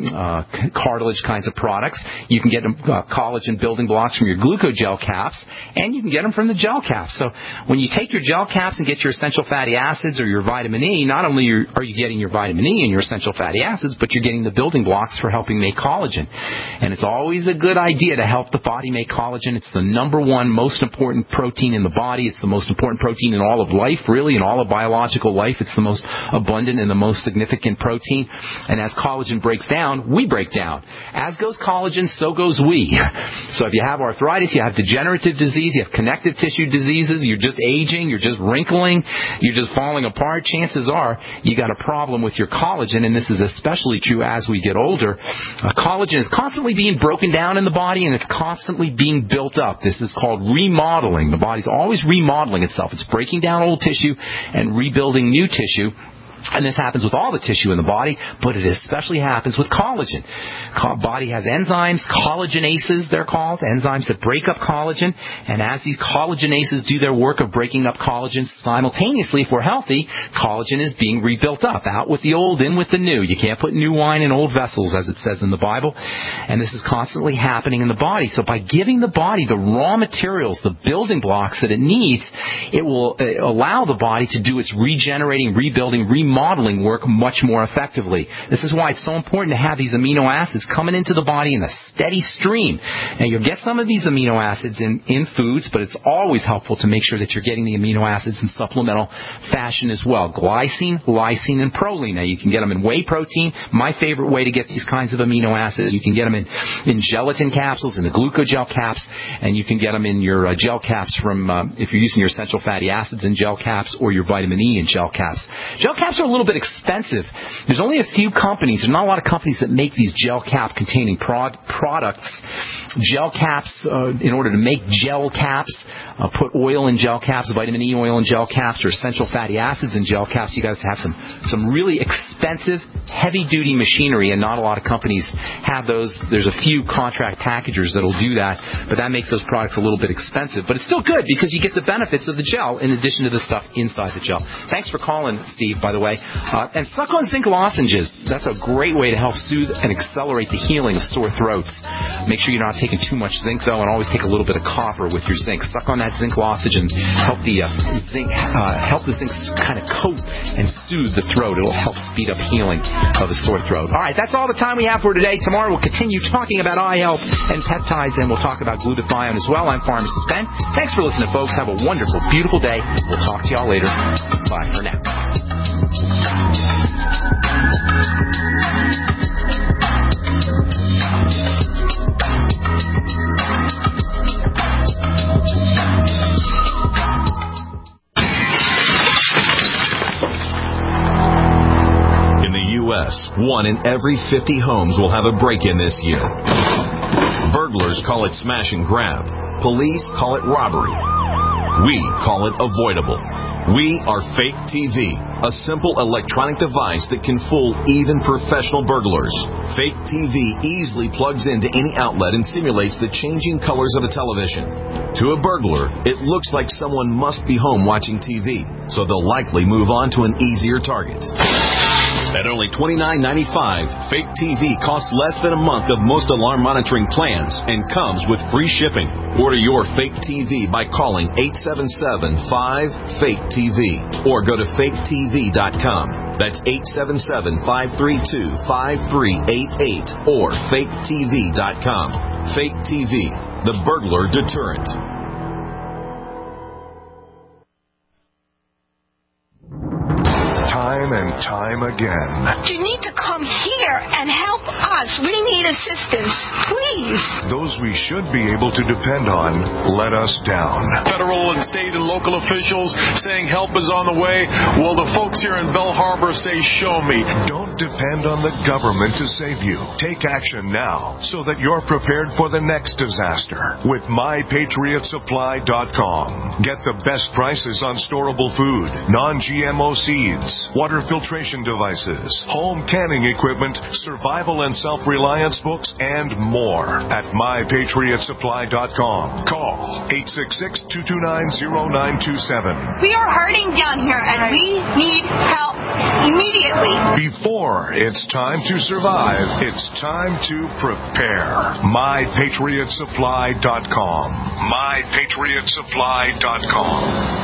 cartilage kinds of products. You can get collagen building blocks from your glucogel caps, and you can get them from the gel caps. So when you take your gel caps and get your essential fatty acids or your vitamin E, not only are you getting your vitamin E and your essential fatty acids, but you're getting the building blocks for helping make collagen. And it's always a good idea to help the body make collagen. It's the number one most important protein in the body. It's the most important protein in all of life, really, in all of biological life. It's the most abundant and the most significant protein. And as collagen breaks down, we break down. As goes collagen, so goes we. So if you have arthritis, you have degenerative disease, you have connective tissue diseases, you're just aging, you're just wrinkling, you're just falling apart, chances are you got a problem with your collagen, and this is especially true as we get older. Collagen is constantly being broken down in the body, and it's constantly being built up. This is called remodeling. The body's always remodeling itself. It's breaking down old tissue and rebuilding new tissue. And this happens with all the tissue in the body, but it especially happens with collagen. Body has enzymes, collagenases they're called, enzymes that break up collagen. And as these collagenases do their work of breaking up collagen, simultaneously, if we're healthy, collagen is being rebuilt up. Out with the old, in with the new. You can't put new wine in old vessels, as it says in the Bible. And this is constantly happening in the body. So by giving the body the raw materials, the building blocks that it needs, it will allow the body to do its regenerating, rebuilding, remodeling work much more effectively. This is why it's so important to have these amino acids coming into the body in a steady stream. Now, you'll get some of these amino acids in foods, but it's always helpful to make sure that you're getting the amino acids in supplemental fashion as well. Glycine, lysine, and proline. Now, you can get them in whey protein. My favorite way to get these kinds of amino acids, you can get them in gelatin capsules, in the glucogel caps, and you can get them in your gel caps from, if you're using your essential fatty acids in gel caps or your vitamin E in gel caps. Gel caps are a little bit expensive. There's only a few companies, there's not a lot of companies that make these gel cap containing products. Gel caps, in order to make gel caps, put oil in gel caps, vitamin E oil in gel caps, or essential fatty acids in gel caps. You guys have some really expensive, heavy-duty machinery, and not a lot of companies have those. There's a few contract packagers that'll do that, but that makes those products a little bit expensive. But it's still good because you get the benefits of the gel in addition to the stuff inside the gel. Thanks for calling, Steve, by the way. And suck on zinc lozenges. That's a great way to help soothe and accelerate the healing of sore throats. Make sure you're not taking too much zinc, though, and always take a little bit of copper with your zinc. Suck on that zinc lozenge and help the zinc kind of coat and soothe the throat. It'll help speed up healing of a sore throat. All right, that's all the time we have for today. Tomorrow we'll continue talking about eye health and peptides, and we'll talk about glutathione as well. I'm Pharmacist Ben. Thanks for listening, folks. Have a wonderful, beautiful day. We'll talk to y'all later. Bye for now. In the U.S., 1 in every 50 homes will have a break-in this year. Burglars call it smash and grab. Police call it robbery. We call it avoidable. We are Fake TV, a simple electronic device that can fool even professional burglars. Fake TV easily plugs into any outlet and simulates the changing colors of a television. To a burglar, it looks like someone must be home watching TV, so they'll likely move on to an easier target. At only $29.95, Fake TV costs less than a month of most alarm monitoring plans and comes with free shipping. Order your Fake TV by calling 877-5-FAKE-TV or go to faketv.com. That's 877-532-5388 or faketv.com. Fake TV, the burglar deterrent. time and time again. You need to come here and help us. We need assistance. Please. Those we should be able to depend on let us down. Federal and state and local officials saying help is on the way. Well, the folks here in Belle Harbor say, show me. Don't depend on the government to save you. Take action now so that you're prepared for the next disaster with MyPatriotSupply.com. Get the best prices on storable food, non-GMO seeds, water filtration devices, home canning equipment, survival and self-reliance books, and more at MyPatriotSupply.com. Call 866-229-0927. We are hurting down here, and we need help immediately. Before it's time to survive, it's time to prepare. MyPatriotSupply.com. MyPatriotSupply.com.